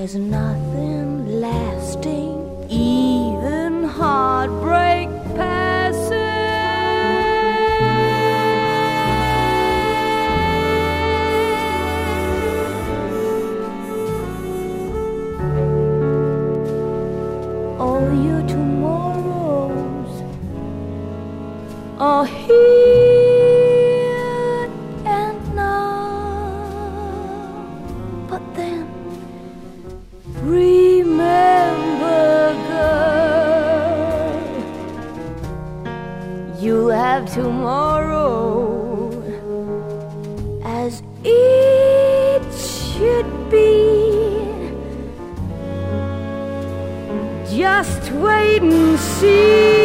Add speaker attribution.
Speaker 1: There's nothing lasting, even heartbreak passing. All your tomorrows are here and now, but then remember, girl, you'll have tomorrow as it should be. Just wait and see.